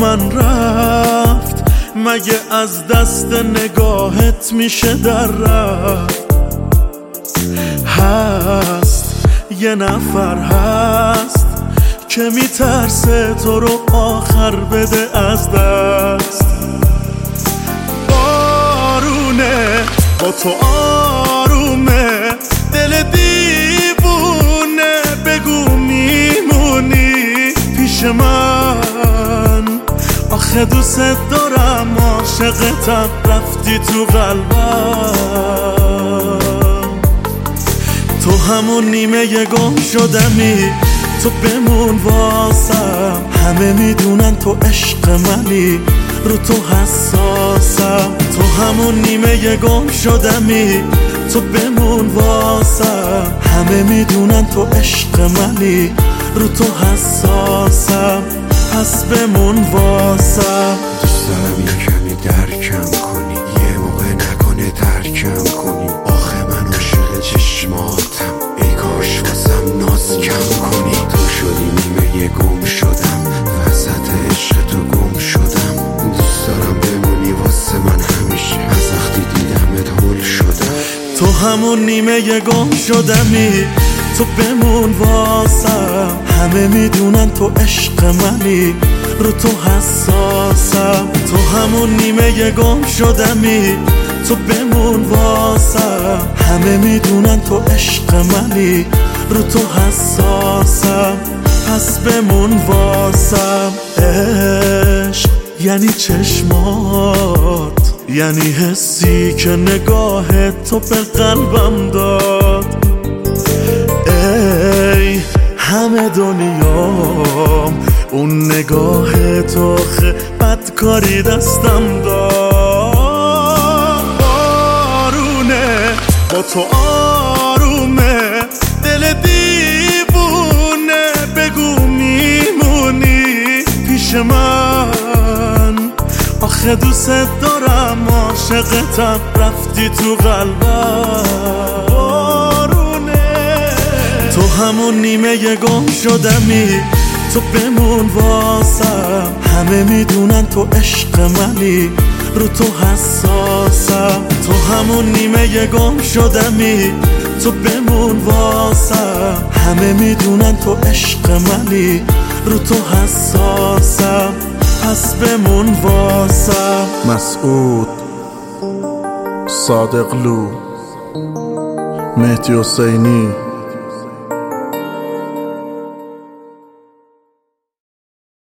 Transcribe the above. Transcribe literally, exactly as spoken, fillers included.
من رفت، مگه از دست نگاهت میشه در رفت؟ هست یه نفر هست که میترسه تو رو آخر بده از دست. بارونه با تو آرومه، دل دیوونه، بگو میمونی پیش من؟ آخه دوست دارم، عاشقتم، رفتی تو قلبم. تو همون نیمه گم شدمی، تو بمون واسم. همه میدونن تو عشق منی، رو تو حساسم. تو همون نیمه گم شدمی، تو بمون واسم. همه میدونن تو عشق منی، رو تو حساسم. پس بمون واسم. دوست دارم یه کمی درکم کنی، یه موقع نکنه ترکم کنی. آخه من عاشق چشماتم، ای کاش واسم ناز کم کنی. تو شدی نیمه گم شدم، وسط عشق تو گم شدم. دوست دارم بمونی واسه من همیشه، از وقتی دیدمت هول شدم. تو همون نیمه گم شدمی، تو بمون واسم. همه میدونن تو عشق منی، رو تو حساسم. تو همون نیمه گم شدمی، تو بمون واسم. همه میدونن تو عشق منی، رو تو حساسم. پس بمون واسم. عشق یعنی چشمات، یعنی حسی که نگاه تو به قلبم داد. ای همه دنیام، اون نگاه تو خه بدکاری دستم داد. بارونه با تو آرومه، دل دیوونه، بگو میمونی پیش من؟ آخه دوست دارم، عاشقتم، رفتی تو قلبم. تو همون نیمه گم شدمی، تو بمون واسم. همه میدونن تو عشق منی، رو تو حساسم. تو همون نیمه گم شدمی، تو بمون واسم. همه میدونن تو عشق منی، رو تو حساسم. پس بمون واسم. مسعود، صادقلو، مهدی حسینی.